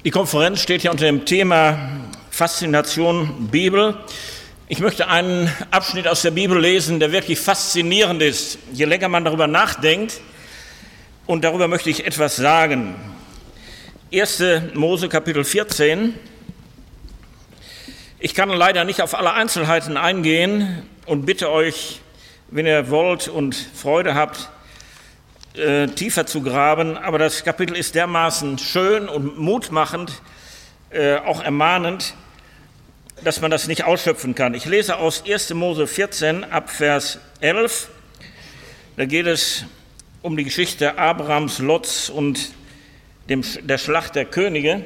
Die Konferenz steht ja unter dem Thema Faszination Bibel. Ich möchte einen Abschnitt aus der Bibel lesen, der wirklich faszinierend ist. Je länger man darüber nachdenkt, und darüber möchte ich etwas sagen. 1. Mose Kapitel 14. Ich kann leider nicht auf alle Einzelheiten eingehen und bitte euch, wenn ihr wollt und Freude habt, tiefer zu graben, aber das Kapitel ist dermaßen schön und mutmachend, auch ermahnend, dass man das nicht ausschöpfen kann. Ich lese aus 1. Mose 14 ab Vers 11. Da geht es um die Geschichte Abrahams, Lots und der Schlacht der Könige.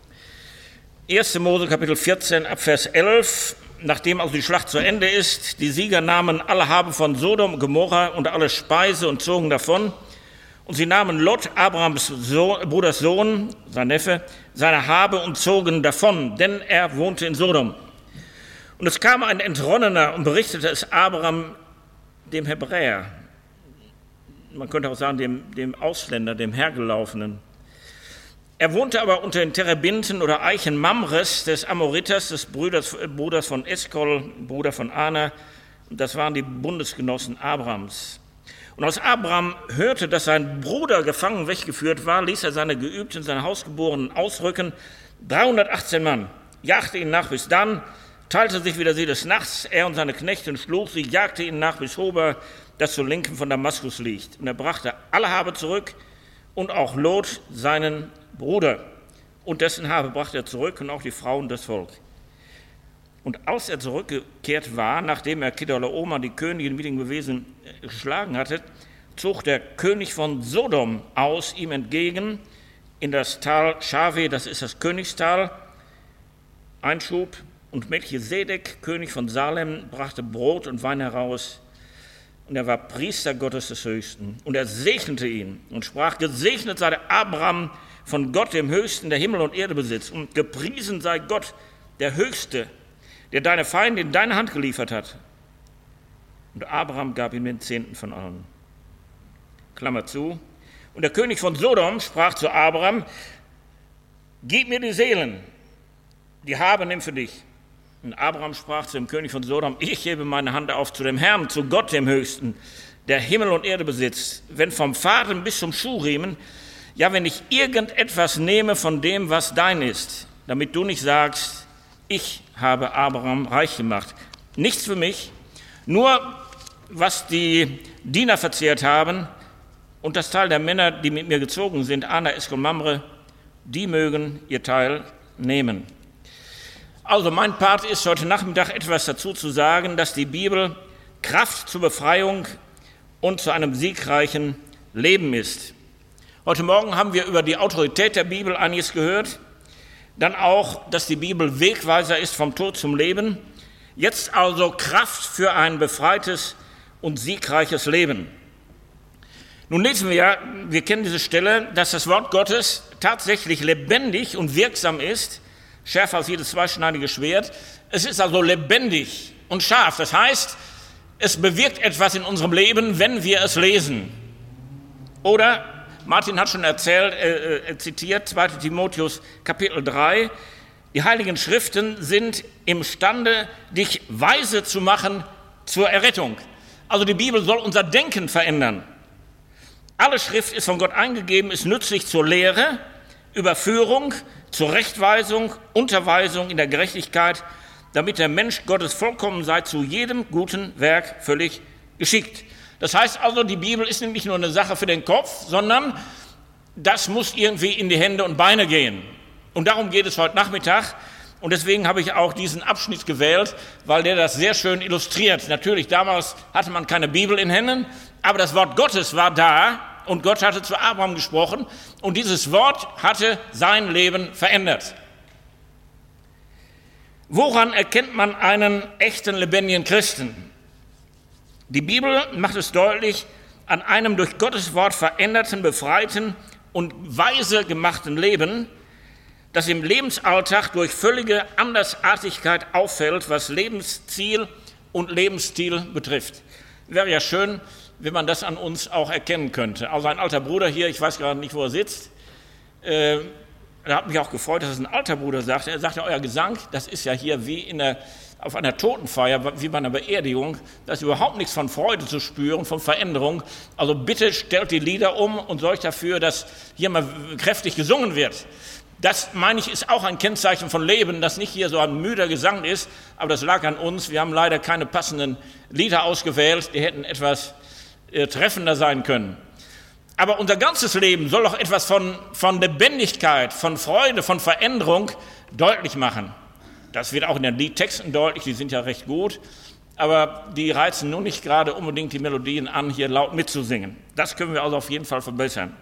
1. Mose Kapitel 14 ab Vers 11. Nachdem also die Schlacht zu Ende ist, die Sieger nahmen alle Habe von Sodom, Gomorra und alle Speise und zogen davon. Und sie nahmen Lot, Abrahams Bruders Sohn, sein Neffe, seine Habe und zogen davon, denn er wohnte in Sodom. Und es kam ein Entronnener und berichtete es Abraham, dem Hebräer, man könnte auch sagen dem Ausländer, dem Hergelaufenen. Er wohnte aber unter den Terebinten oder Eichen Mamres des Amoriters, des Bruders von Eskol, Bruder von Ana. Das waren die Bundesgenossen Abrahams. Und als Abraham hörte, dass sein Bruder gefangen weggeführt war, ließ er seine Geübten, seine Hausgeborenen ausrücken. 318 Mann, jagte ihn nach bis Dan, teilte sich wieder sie des Nachts, er und seine Knechte, und schlug sie, jagte ihn nach bis Hoba, das zur Linken von Damaskus liegt. Und er brachte alle Habe zurück und auch Lot, seinen Bruder. Und dessen Habe brachte er zurück und auch die Frauen des Volkes. Und als er zurückgekehrt war, nachdem er Kedorlaomer, die Königin mit den Gewesen, geschlagen hatte, zog der König von Sodom aus ihm entgegen in das Tal Schave, das ist das Königstal, einschub, und Melchisedek, König von Salem, brachte Brot und Wein heraus, und er war Priester Gottes des Höchsten. Und er segnete ihn und sprach: Gesegnet sei der Abraham von Gott, dem Höchsten, der Himmel und Erde besitzt, und gepriesen sei Gott, der Höchste, der deine Feinde in deine Hand geliefert hat. Und Abraham gab ihm den Zehnten von allen. Klammer zu. Und der König von Sodom sprach zu Abraham: Gib mir die Seelen, die Habe nimm für dich. Und Abraham sprach zu dem König von Sodom: Ich hebe meine Hand auf zu dem Herrn, zu Gott, dem Höchsten, der Himmel und Erde besitzt, wenn vom Faden bis zum Schuhriemen, ja, wenn ich irgendetwas nehme von dem, was dein ist, damit du nicht sagst, ich habe Abraham reich gemacht. Nichts für mich, nur was die Diener verzehrt haben und das Teil der Männer, die mit mir gezogen sind, Ana, Eskol, Mamre, die mögen ihr Teil nehmen. Also mein Part ist heute Nachmittag etwas dazu zu sagen, dass die Bibel Kraft zur Befreiung und zu einem siegreichen Leben ist. Heute Morgen haben wir über die Autorität der Bibel einiges gehört. Dann auch, dass die Bibel Wegweiser ist vom Tod zum Leben. Jetzt also Kraft für ein befreites und siegreiches Leben. Nun lesen wir kennen diese Stelle, dass das Wort Gottes tatsächlich lebendig und wirksam ist, schärfer als jedes zweischneidige Schwert. Es ist also lebendig und scharf. Das heißt, es bewirkt etwas in unserem Leben, wenn wir es lesen. Oder Martin hat schon zitiert, 2. Timotheus Kapitel 3, die Heiligen Schriften sind imstande, dich weise zu machen zur Errettung. Also die Bibel soll unser Denken verändern. Alle Schrift ist von Gott eingegeben, ist nützlich zur Lehre, Überführung, zur Rechtweisung, Unterweisung in der Gerechtigkeit, damit der Mensch Gottes vollkommen sei, zu jedem guten Werk völlig geschickt. Das heißt also, die Bibel ist nicht nur eine Sache für den Kopf, sondern das muss irgendwie in die Hände und Beine gehen. Und darum geht es heute Nachmittag. Und deswegen habe ich auch diesen Abschnitt gewählt, weil der das sehr schön illustriert. Natürlich, damals hatte man keine Bibel in Händen, aber das Wort Gottes war da und Gott hatte zu Abraham gesprochen. Und dieses Wort hatte sein Leben verändert. Woran erkennt man einen echten, lebendigen Christen? Die Bibel macht es deutlich, an einem durch Gottes Wort veränderten, befreiten und weise gemachten Leben, das im Lebensalltag durch völlige Andersartigkeit auffällt, was Lebensziel und Lebensstil betrifft. Wäre ja schön, wenn man das an uns auch erkennen könnte. Also ein alter Bruder hier, ich weiß gerade nicht, wo er sitzt, Da hat mich auch gefreut, dass es ein alter Bruder sagte. Er sagte, euer Gesang, das ist ja hier wie auf einer Totenfeier, wie bei einer Beerdigung. Da ist überhaupt nichts von Freude zu spüren, von Veränderung. Also bitte stellt die Lieder um und sorgt dafür, dass hier mal kräftig gesungen wird. Das, meine ich, ist auch ein Kennzeichen von Leben, dass nicht hier so ein müder Gesang ist. Aber das lag an uns. Wir haben leider keine passenden Lieder ausgewählt. Die hätten etwas treffender sein können. Aber unser ganzes Leben soll auch etwas von Lebendigkeit, von Freude, von Veränderung deutlich machen. Das wird auch in den Liedtexten deutlich, die sind ja recht gut, aber die reizen nur nicht gerade unbedingt die Melodien an, hier laut mitzusingen. Das können wir also auf jeden Fall verbessern.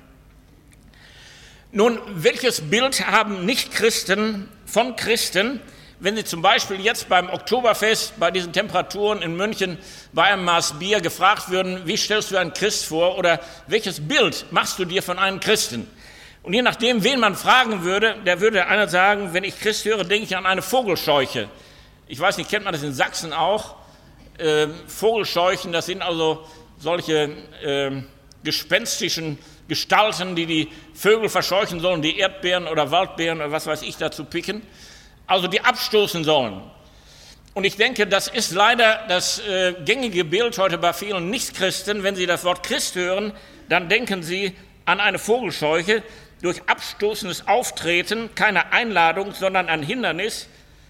Nun, welches Bild haben Nichtchristen von Christen, wenn sie zum Beispiel jetzt beim Oktoberfest, bei diesen Temperaturen in München, bei einem Maß Bier gefragt würden, wie stellst du einen Christ vor oder welches Bild machst du dir von einem Christen? Und je nachdem, wen man fragen würde, der würde einer sagen, wenn ich Christ höre, denke ich an eine Vogelscheuche. Ich weiß nicht, kennt man das in Sachsen auch? Vogelscheuchen, das sind also solche gespenstischen Gestalten, die Vögel verscheuchen sollen, die Erdbeeren oder Waldbeeren oder was weiß ich dazu picken. Also die abstoßen sollen. Und ich denke, das ist leider das gängige Bild heute bei vielen Nichtchristen. Wenn sie das Wort Christ hören, dann denken sie an eine Vogelscheuche, durch abstoßendes Auftreten, keine Einladung, sondern ein Hindernis.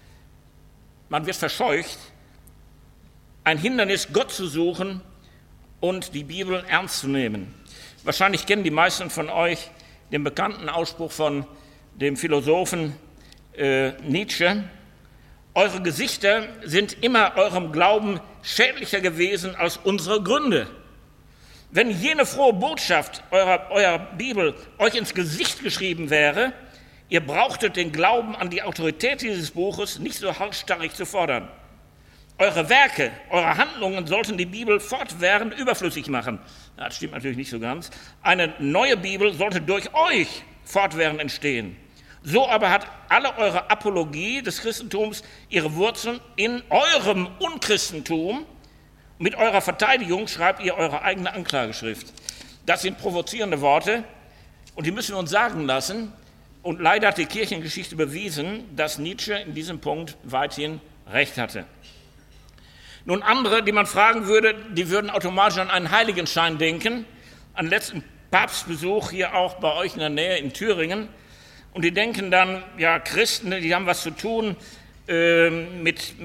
Man wird verscheucht, ein Hindernis, Gott zu suchen und die Bibel ernst zu nehmen. Wahrscheinlich kennen die meisten von euch den bekannten Ausspruch von dem Philosophen Nietzsche: Eure Gesichter sind immer eurem Glauben schädlicher gewesen als unsere Gründe. Wenn jene frohe Botschaft eurer Bibel euch ins Gesicht geschrieben wäre, ihr brauchtet den Glauben an die Autorität dieses Buches nicht so halsstarrig zu fordern. Eure Werke, eure Handlungen sollten die Bibel fortwährend überflüssig machen. Das stimmt natürlich nicht so ganz. Eine neue Bibel sollte durch euch fortwährend entstehen. So aber hat alle eure Apologie des Christentums ihre Wurzeln in eurem Unchristentum. Mit eurer Verteidigung schreibt ihr eure eigene Anklageschrift. Das sind provozierende Worte und die müssen wir uns sagen lassen. Und leider hat die Kirchengeschichte bewiesen, dass Nietzsche in diesem Punkt weithin recht hatte. Nun andere, die man fragen würde, die würden automatisch an einen Heiligenschein denken, an den letzten Papstbesuch hier auch bei euch in der Nähe in Thüringen. Und die denken dann, ja, Christen, die haben was zu tun mit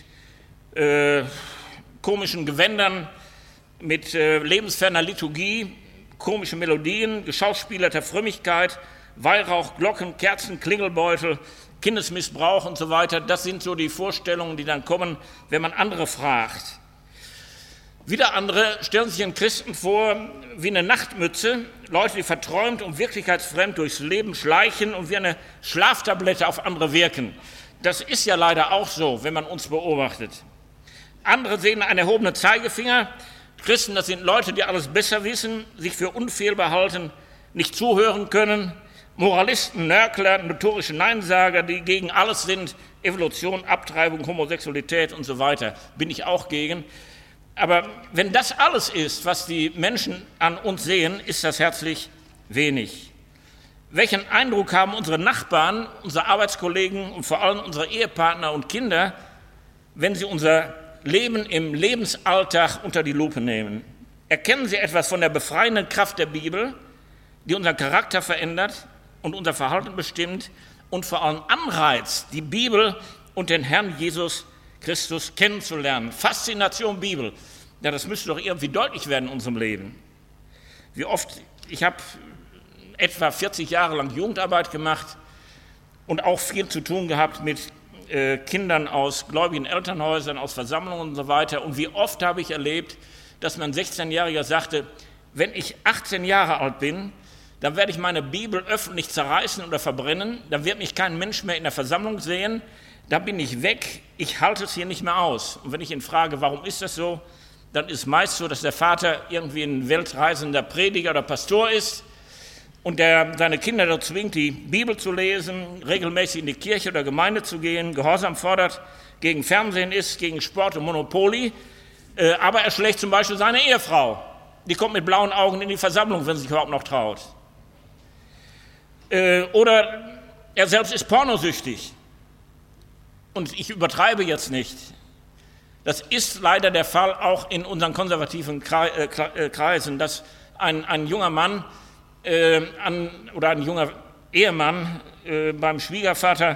komischen Gewändern, mit lebensferner Liturgie, komische Melodien, geschauspielerter Frömmigkeit, Weihrauch, Glocken, Kerzen, Klingelbeutel, Kindesmissbrauch und so weiter. Das sind so die Vorstellungen, die dann kommen, wenn man andere fragt. Wieder andere stellen sich einen Christen vor wie eine Nachtmütze, Leute, die verträumt und wirklichkeitsfremd durchs Leben schleichen und wie eine Schlaftablette auf andere wirken. Das ist ja leider auch so, wenn man uns beobachtet. Andere sehen einen erhobenen Zeigefinger. Christen, das sind Leute, die alles besser wissen, sich für unfehlbar halten, nicht zuhören können. Moralisten, Nörgler, notorische Neinsager, die gegen alles sind, Evolution, Abtreibung, Homosexualität und so weiter, bin ich auch gegen. Aber wenn das alles ist, was die Menschen an uns sehen, ist das herzlich wenig. Welchen Eindruck haben unsere Nachbarn, unsere Arbeitskollegen und vor allem unsere Ehepartner und Kinder, wenn sie unser Leben im Lebensalltag unter die Lupe nehmen? Erkennen sie etwas von der befreienden Kraft der Bibel, die unseren Charakter verändert und unser Verhalten bestimmt und vor allem anreizt, die Bibel und den Herrn Jesus Christus kennenzulernen? Faszination Bibel, ja, das müsste doch irgendwie deutlich werden in unserem Leben. Wie oft, ich habe etwa 40 Jahre lang Jugendarbeit gemacht und auch viel zu tun gehabt mit Kindern aus gläubigen Elternhäusern, aus Versammlungen und so weiter. Und wie oft habe ich erlebt, dass mein 16-Jähriger sagte, wenn ich 18 Jahre alt bin, dann werde ich meine Bibel öffentlich zerreißen oder verbrennen, dann wird mich kein Mensch mehr in der Versammlung sehen, dann bin ich weg, ich halte es hier nicht mehr aus. Und wenn ich ihn frage, warum ist das so, dann ist es meist so, dass der Vater irgendwie ein weltreisender Prediger oder Pastor ist und der seine Kinder dazu zwingt, die Bibel zu lesen, regelmäßig in die Kirche oder Gemeinde zu gehen, Gehorsam fordert, gegen Fernsehen ist, gegen Sport und Monopoly, aber er schlägt zum Beispiel seine Ehefrau. Die kommt mit blauen Augen in die Versammlung, wenn sie sich überhaupt noch traut. Oder er selbst ist pornosüchtig. Und ich übertreibe jetzt nicht. Das ist leider der Fall auch in unseren konservativen Kreisen, dass ein junger Mann oder ein junger Ehemann beim Schwiegervater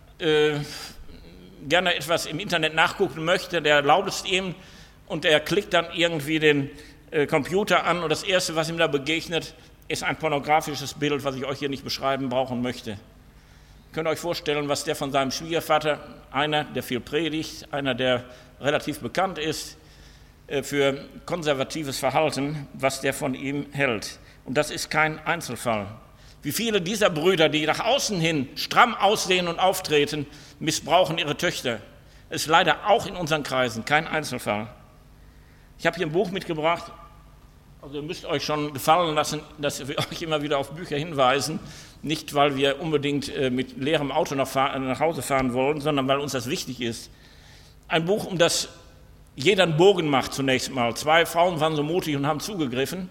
gerne etwas im Internet nachgucken möchte, der erlaubt es ihm und er klickt dann irgendwie den Computer an und das Erste, was ihm da begegnet, ist ein pornografisches Bild, was ich euch hier nicht beschreiben brauchen möchte. Ihr könnt euch vorstellen, was der von seinem Schwiegervater, einer, der viel predigt, einer, der relativ bekannt ist für konservatives Verhalten, was der von ihm hält. Und das ist kein Einzelfall. Wie viele dieser Brüder, die nach außen hin stramm aussehen und auftreten, missbrauchen ihre Töchter. Das ist leider auch in unseren Kreisen kein Einzelfall. Ich habe hier ein Buch mitgebracht, also ihr müsst euch schon gefallen lassen, dass wir euch immer wieder auf Bücher hinweisen, nicht weil wir unbedingt mit leerem Auto nach Hause fahren wollen, sondern weil uns das wichtig ist. Ein Buch, um das jeder einen Bogen macht zunächst mal. 2 Frauen waren so mutig und haben zugegriffen.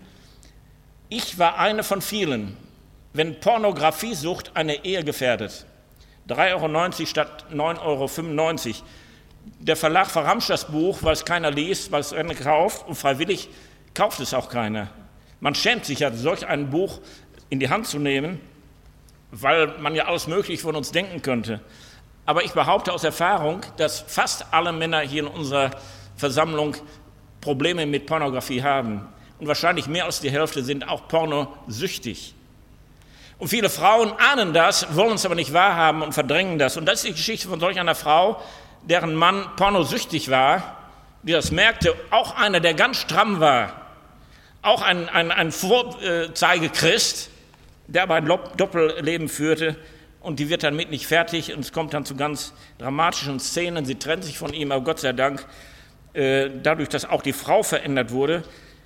Ich war eine von vielen, wenn Pornografiesucht eine Ehe gefährdet. 3,90 € statt 9,95 €. Der Verlag verramscht das Buch, weil es keiner liest, weil es keiner kauft und freiwillig kauft es auch keiner. Man schämt sich ja, solch ein Buch in die Hand zu nehmen, weil man ja alles Mögliche von uns denken könnte. Aber ich behaupte aus Erfahrung, dass fast alle Männer hier in unserer Versammlung Probleme mit Pornografie haben. Und wahrscheinlich mehr als die Hälfte sind auch pornosüchtig. Und viele Frauen ahnen das, wollen es aber nicht wahrhaben und verdrängen das. Und das ist die Geschichte von solch einer Frau, deren Mann pornosüchtig war, die das merkte, auch einer, der ganz stramm war, auch ein Vorzeigechrist, der aber ein Doppelleben führte und die wird dann mit nicht fertig und es kommt dann zu ganz dramatischen Szenen, sie trennt sich von ihm, aber Gott sei Dank, dadurch, dass auch die Frau verändert wurde,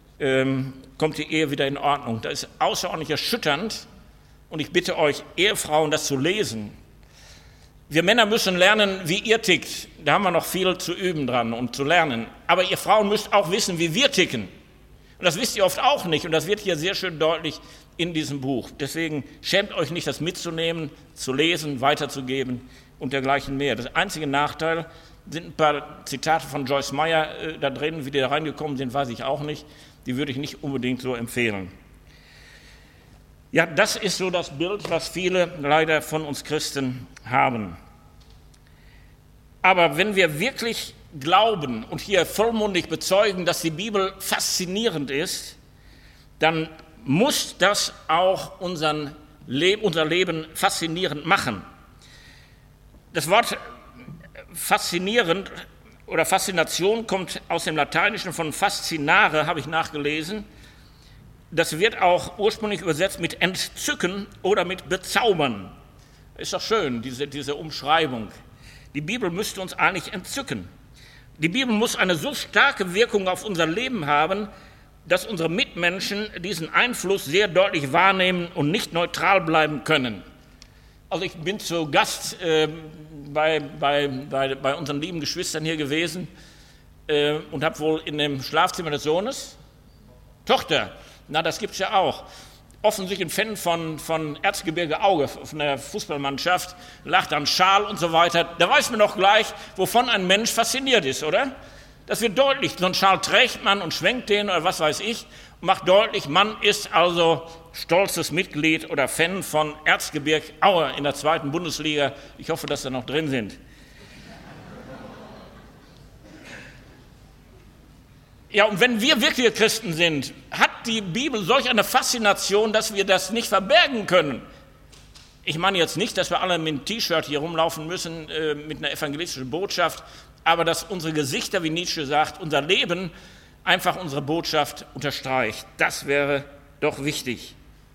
kommt die Ehe wieder in Ordnung. Das ist außerordentlich erschütternd und ich bitte euch, Ehefrauen, das zu lesen. Wir Männer müssen lernen, wie ihr tickt. Da haben wir noch viel zu üben dran und zu lernen. Aber ihr Frauen müsst auch wissen, wie wir ticken. Und das wisst ihr oft auch nicht. Und das wird hier sehr schön deutlich in diesem Buch. Deswegen schämt euch nicht, das mitzunehmen, zu lesen, weiterzugeben und dergleichen mehr. Das einzige Nachteil sind ein paar Zitate von Joyce Meyer da drin. Wie die da reingekommen sind, weiß ich auch nicht. Die würde ich nicht unbedingt so empfehlen. Ja, das ist so das Bild, was viele leider von uns Christen haben. Aber wenn wir wirklich glauben und hier vollmundig bezeugen, dass die Bibel faszinierend ist, dann muss das auch unser Leben faszinierend machen. Das Wort faszinierend oder Faszination kommt aus dem Lateinischen von fascinare, habe ich nachgelesen. Das wird auch ursprünglich übersetzt mit entzücken oder mit bezaubern. Ist doch schön, diese Umschreibung. Die Bibel müsste uns eigentlich entzücken. Die Bibel muss eine so starke Wirkung auf unser Leben haben, dass unsere Mitmenschen diesen Einfluss sehr deutlich wahrnehmen und nicht neutral bleiben können. Also ich bin zu Gast bei unseren lieben Geschwistern hier gewesen und habe wohl in dem Schlafzimmer des Sohnes, Tochter, na, das gibt es ja auch. Offensichtlich ein Fan von Erzgebirge Auge, von der Fußballmannschaft, lacht an Schal und so weiter. Da weiß man doch gleich, wovon ein Mensch fasziniert ist, oder? Das wird deutlich. So einen Schal trägt man und schwenkt den oder was weiß ich, und macht deutlich, man ist also stolzes Mitglied oder Fan von Erzgebirge Aue in der 2. Bundesliga. Ich hoffe, dass da noch drin sind. Ja, und wenn wir wirkliche Christen sind, hat die Bibel solch eine Faszination, dass wir das nicht verbergen können. Ich meine jetzt nicht, dass wir alle mit einem T-Shirt hier rumlaufen müssen, mit einer evangelistischen Botschaft, aber dass unsere Gesichter, wie Nietzsche sagt, unser Leben einfach unsere Botschaft unterstreicht. Das wäre doch wichtig.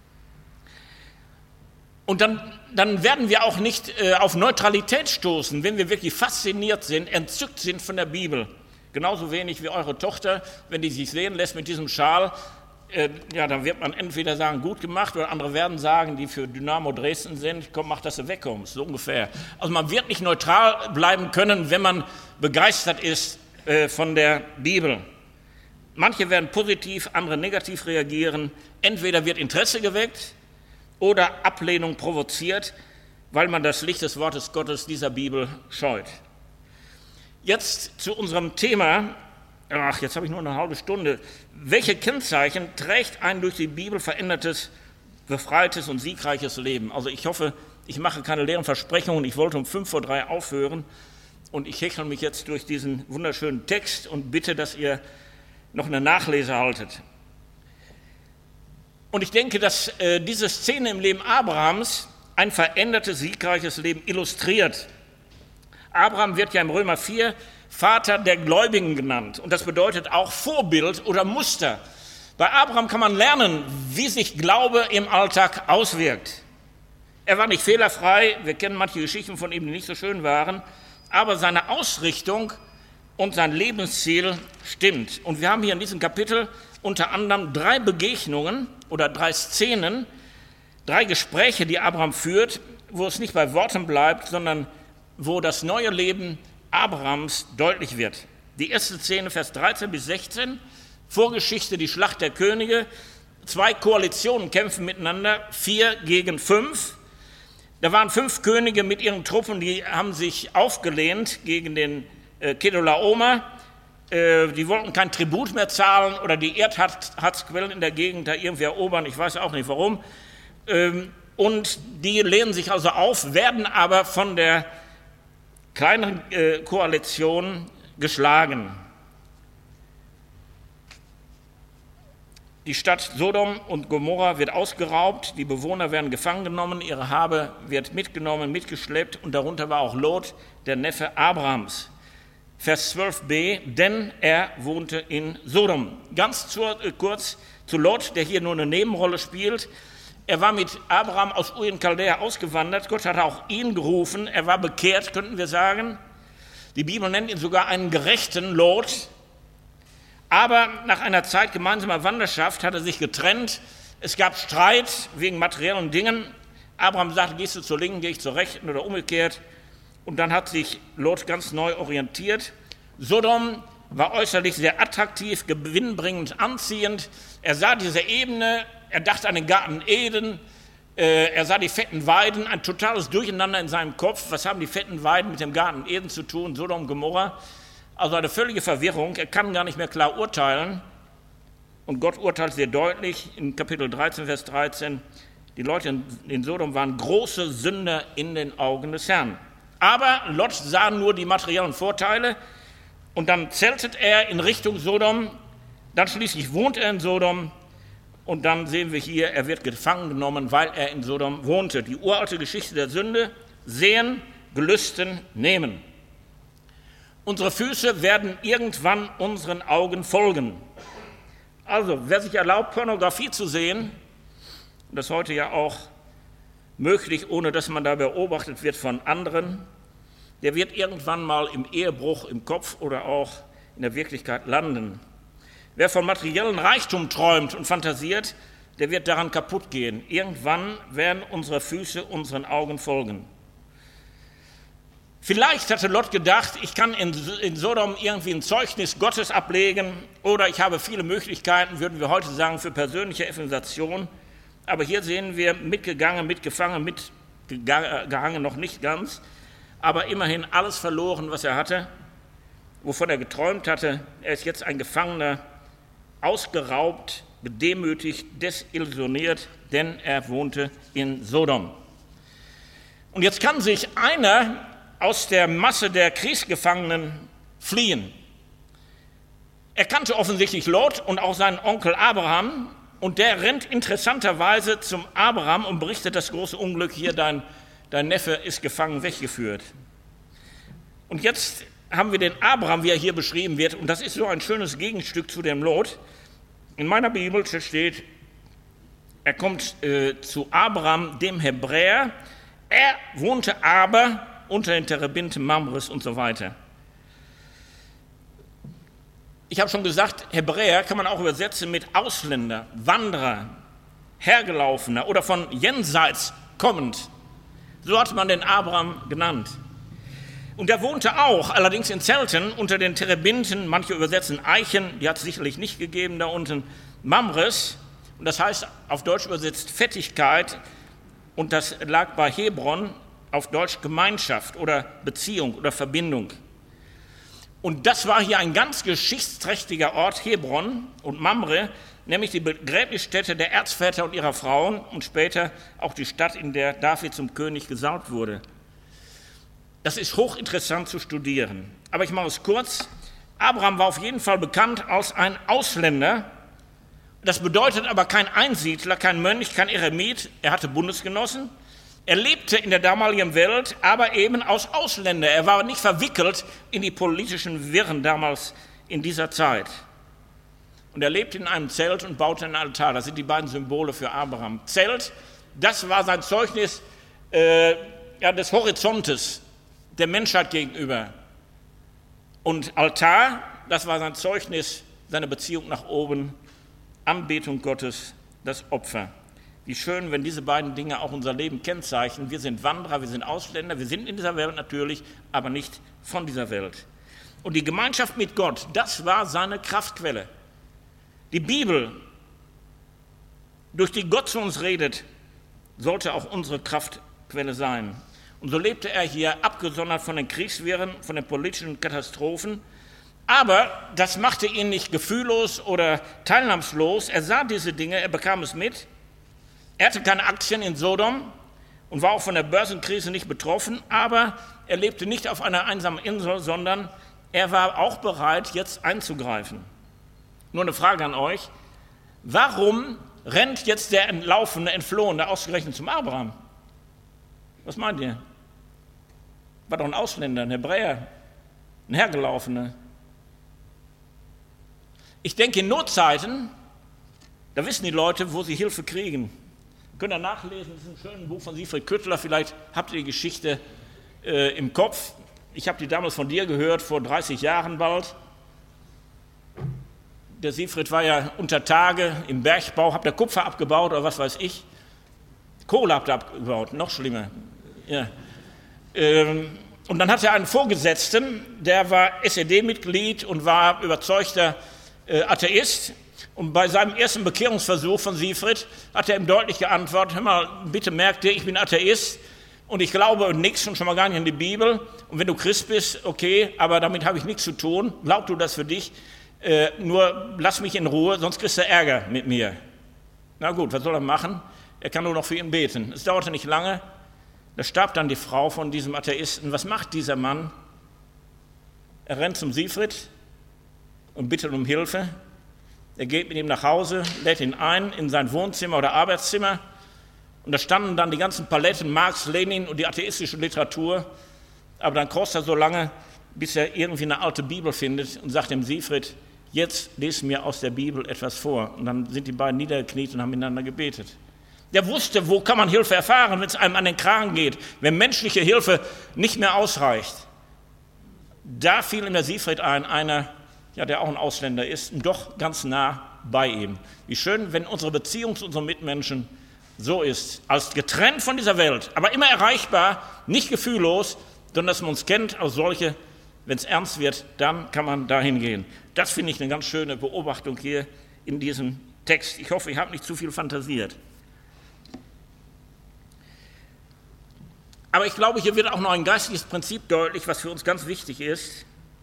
Und dann werden wir auch nicht auf Neutralität stoßen, wenn wir wirklich fasziniert sind, entzückt sind von der Bibel. Genauso wenig wie eure Tochter, wenn die sich sehen lässt mit diesem Schal, dann wird man entweder sagen, gut gemacht, oder andere werden sagen, die für Dynamo Dresden sind, komm, mach, dass du wegkommst, so ungefähr. Also man wird nicht neutral bleiben können, wenn man begeistert ist von der Bibel. Manche werden positiv, andere negativ reagieren. Entweder wird Interesse geweckt oder Ablehnung provoziert, weil man das Licht des Wortes Gottes dieser Bibel scheut. Jetzt zu unserem Thema. Jetzt habe ich nur eine halbe Stunde. Welche Kennzeichen trägt ein durch die Bibel verändertes, befreites und siegreiches Leben? Also ich hoffe, ich mache keine leeren Versprechungen. Ich wollte um 2:55 aufhören und ich hechel mich jetzt durch diesen wunderschönen Text und bitte, dass ihr noch eine Nachlese haltet. Und ich denke, dass diese Szene im Leben Abrahams ein verändertes, siegreiches Leben illustriert. Abraham wird ja im Römer 4 Vater der Gläubigen genannt. Und das bedeutet auch Vorbild oder Muster. Bei Abraham kann man lernen, wie sich Glaube im Alltag auswirkt. Er war nicht fehlerfrei. Wir kennen manche Geschichten von ihm, die nicht so schön waren. Aber seine Ausrichtung und sein Lebensziel stimmt. Und wir haben hier in diesem Kapitel unter anderem 3 Begegnungen oder 3 Szenen, 3 Gespräche, die Abraham führt, wo es nicht bei Worten bleibt, sondern wo das neue Leben Abrahams deutlich wird. Die erste Szene, Vers 13 bis 16, Vorgeschichte, die Schlacht der Könige. 2 Koalitionen kämpfen miteinander, 4 gegen 5. Da waren 5 Könige mit ihren Truppen, die haben sich aufgelehnt gegen den Kedorlaomer. Die wollten kein Tribut mehr zahlen oder die Erdharzquellen in der Gegend da irgendwie erobern, ich weiß auch nicht warum. Und die lehnen sich also auf, werden aber von der kleineren Koalition geschlagen. Die Stadt Sodom und Gomorra wird ausgeraubt, die Bewohner werden gefangen genommen, ihre Habe wird mitgenommen, mitgeschleppt und darunter war auch Lot, der Neffe Abrahams. Vers 12b, denn er wohnte in Sodom. Ganz kurz zu Lot, der hier nur eine Nebenrolle spielt. Er war mit Abraham aus Ur in Chaldea ausgewandert. Gott hatte auch ihn gerufen. Er war bekehrt, könnten wir sagen. Die Bibel nennt ihn sogar einen gerechten Lot. Aber nach einer Zeit gemeinsamer Wanderschaft hat er sich getrennt. Es gab Streit wegen materiellen Dingen. Abraham sagte, gehst du zur Linken, gehe ich zur Rechten oder umgekehrt. Und dann hat sich Lot ganz neu orientiert. Sodom war äußerlich sehr attraktiv, gewinnbringend, anziehend. Er sah diese Ebene, er dachte an den Garten Eden, er sah die fetten Weiden, ein totales Durcheinander in seinem Kopf. Was haben die fetten Weiden mit dem Garten Eden zu tun, Sodom und Gomorra? Also eine völlige Verwirrung, er kann gar nicht mehr klar urteilen. Und Gott urteilt sehr deutlich in Kapitel 13, Vers 13, die Leute in Sodom waren große Sünder in den Augen des Herrn. Aber Lot sah nur die materiellen Vorteile und dann zeltet er in Richtung Sodom, dann schließlich wohnt er in Sodom und dann sehen wir hier, er wird gefangen genommen, weil er in Sodom wohnte. Die uralte Geschichte der Sünde, sehen, gelüsten, nehmen. Unsere Füße werden irgendwann unseren Augen folgen. Also, wer sich erlaubt, Pornografie zu sehen, und das heute ja auch möglich, ohne dass man da beobachtet wird von anderen, der wird irgendwann mal im Ehebruch im Kopf oder auch in der Wirklichkeit landen. Wer von materiellen Reichtum träumt und fantasiert, der wird daran kaputt gehen. Irgendwann werden unsere Füße unseren Augen folgen. Vielleicht hatte Lot gedacht, ich kann in Sodom irgendwie ein Zeugnis Gottes ablegen oder ich habe viele Möglichkeiten, würden wir heute sagen, für persönliche Evangelisation. Aber hier sehen wir, mitgegangen, mitgefangen, mitgehangen noch nicht ganz, aber immerhin alles verloren, was er hatte, wovon er geträumt hatte. Er ist jetzt ein Gefangener, ausgeraubt, gedemütigt, desillusioniert, denn er wohnte in Sodom. Und jetzt kann sich einer aus der Masse der Kriegsgefangenen fliehen. Er kannte offensichtlich Lot und auch seinen Onkel Abraham, und der rennt interessanterweise zum Abraham und berichtet das große Unglück, hier dein Neffe ist gefangen weggeführt. Und jetzt haben wir den Abraham, wie er hier beschrieben wird, und das ist so ein schönes Gegenstück zu dem Lot. In meiner Bibel steht, er kommt zu Abraham, dem Hebräer, er wohnte aber unter den Terebinten Mamres und so weiter. Ich habe schon gesagt, Hebräer kann man auch übersetzen mit Ausländer, Wanderer, Hergelaufener oder von jenseits kommend. So hat man den Abraham genannt. Und er wohnte auch, allerdings in Zelten, unter den Terebinten, manche übersetzen Eichen, die hat es sicherlich nicht gegeben da unten, Mamres, und das heißt auf Deutsch übersetzt Fettigkeit, und das lag bei Hebron auf Deutsch Gemeinschaft oder Beziehung oder Verbindung. Und das war hier ein ganz geschichtsträchtiger Ort, Hebron und Mamre, nämlich die Begräbnisstätte der Erzväter und ihrer Frauen und später auch die Stadt, in der David zum König gesalbt wurde. Das ist hochinteressant zu studieren. Aber ich mache es kurz. Abraham war auf jeden Fall bekannt als ein Ausländer. Das bedeutet aber kein Einsiedler, kein Mönch, kein Eremit. Er hatte Bundesgenossen. Er lebte in der damaligen Welt, aber eben als Ausländer. Er war nicht verwickelt in die politischen Wirren damals in dieser Zeit. Und er lebte in einem Zelt und baute einen Altar. Das sind die beiden Symbole für Abraham. Zelt, das war sein Zeugnis des Horizontes der Menschheit gegenüber. Und Altar, das war sein Zeugnis, seine Beziehung nach oben, Anbetung Gottes, das Opfer. Wie schön, wenn diese beiden Dinge auch unser Leben kennzeichnen. Wir sind Wanderer, wir sind Ausländer, wir sind in dieser Welt natürlich, aber nicht von dieser Welt. Und die Gemeinschaft mit Gott, das war seine Kraftquelle. Die Bibel, durch die Gott zu uns redet, sollte auch unsere Kraftquelle sein. Und so lebte er hier abgesondert von den Kriegswirren, von den politischen Katastrophen. Aber das machte ihn nicht gefühllos oder teilnahmslos. Er sah diese Dinge, er bekam es mit. Er hatte keine Aktien in Sodom und war auch von der Börsenkrise nicht betroffen, aber er lebte nicht auf einer einsamen Insel, sondern er war auch bereit, jetzt einzugreifen. Nur eine Frage an euch: Warum rennt jetzt der Entflohene ausgerechnet zum Abraham? Was meint ihr? War doch ein Ausländer, ein Hebräer, ein Hergelaufener. Ich denke, in Notzeiten, da wissen die Leute, wo sie Hilfe kriegen. Könnt ihr nachlesen, das ist ein schönes Buch von Siegfried Küttler, vielleicht habt ihr die Geschichte im Kopf. Ich habe die damals von dir gehört, vor 30 Jahren bald. Der Siegfried war ja unter Tage im Bergbau, habt ihr Kupfer abgebaut oder was weiß ich. Kohle habt ihr abgebaut, noch schlimmer. Ja. Und dann hatte er einen Vorgesetzten, der war SED-Mitglied und war überzeugter Atheist. Und bei seinem ersten Bekehrungsversuch von Siegfried hat er ihm deutlich geantwortet: Hör mal, bitte merk dir, ich bin Atheist und ich glaube nichts und schon mal gar nicht an die Bibel. Und wenn du Christ bist, okay, aber damit habe ich nichts zu tun. Glaub du das für dich? Nur lass mich in Ruhe, sonst kriegst du Ärger mit mir. Na gut, was soll er machen? Er kann nur noch für ihn beten. Es dauerte nicht lange, da starb dann die Frau von diesem Atheisten. Was macht dieser Mann? Er rennt zum Siegfried und bittet um Hilfe. Er geht mit ihm nach Hause, lädt ihn ein in sein Wohnzimmer oder Arbeitszimmer. Und da standen dann die ganzen Paletten, Marx, Lenin und die atheistische Literatur. Aber dann kostet er so lange, bis er irgendwie eine alte Bibel findet und sagt dem Siegfried: Jetzt lese mir aus der Bibel etwas vor. Und dann sind die beiden niedergekniet und haben miteinander gebetet. Der wusste, wo kann man Hilfe erfahren, wenn es einem an den Kragen geht, wenn menschliche Hilfe nicht mehr ausreicht. Da fiel ihm der Siegfried ein, einer, der auch ein Ausländer ist, und doch ganz nah bei ihm. Wie schön, wenn unsere Beziehung zu unseren Mitmenschen so ist, als getrennt von dieser Welt, aber immer erreichbar, nicht gefühllos, sondern dass man uns kennt als solche. Wenn es ernst wird, dann kann man dahin gehen. Das finde ich eine ganz schöne Beobachtung hier in diesem Text. Ich hoffe, ich habe nicht zu viel fantasiert. Aber ich glaube, hier wird auch noch ein geistliches Prinzip deutlich, was für uns ganz wichtig ist,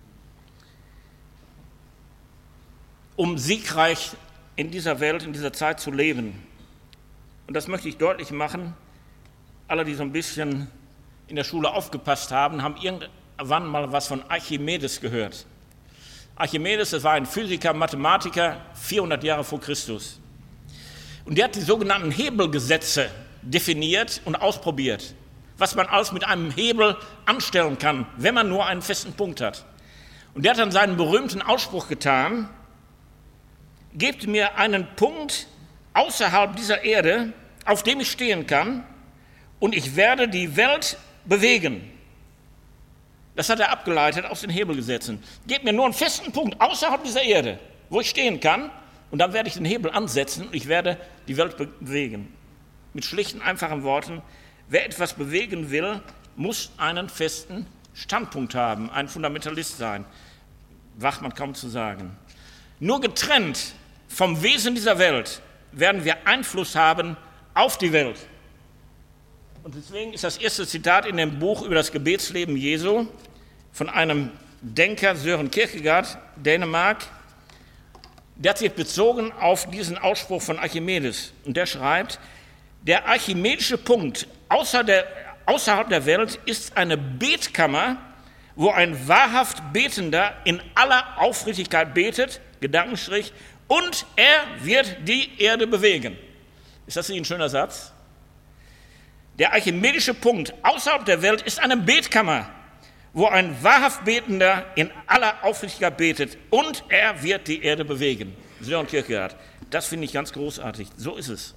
um siegreich in dieser Welt, in dieser Zeit zu leben. Und das möchte ich deutlich machen. Alle, die so ein bisschen in der Schule aufgepasst haben, haben irgendwann mal was von Archimedes gehört. Archimedes, das war ein Physiker, Mathematiker, 400 Jahre vor Christus. Und der hat die sogenannten Hebelgesetze definiert und ausprobiert, was man alles mit einem Hebel anstellen kann, wenn man nur einen festen Punkt hat. Und der hat dann seinen berühmten Ausspruch getan: Gebt mir einen Punkt außerhalb dieser Erde, auf dem ich stehen kann, und ich werde die Welt bewegen. Das hat er abgeleitet aus den Hebelgesetzen. Gebt mir nur einen festen Punkt außerhalb dieser Erde, wo ich stehen kann, und dann werde ich den Hebel ansetzen und ich werde die Welt bewegen. Mit schlichten, einfachen Worten: Wer etwas bewegen will, muss einen festen Standpunkt haben, ein Fundamentalist sein. Wagt man kaum zu sagen. Nur getrennt vom Wesen dieser Welt werden wir Einfluss haben auf die Welt. Und deswegen ist das erste Zitat in dem Buch über das Gebetsleben Jesu von einem Denker, Søren Kierkegaard, Dänemark. Der hat sich bezogen auf diesen Ausspruch von Archimedes. Und der schreibt, der archimedische Punkt außerhalb der Welt ist eine Betkammer, wo ein wahrhaft Betender in aller Aufrichtigkeit betet, Gedankenstrich, und er wird die Erde bewegen. Ist das nicht ein schöner Satz? Der archimedische Punkt außerhalb der Welt ist eine Betkammer, wo ein wahrhaft Betender in aller Aufrichtigkeit betet und er wird die Erde bewegen. Søren Kierkegaard. Das finde ich ganz großartig. So ist es.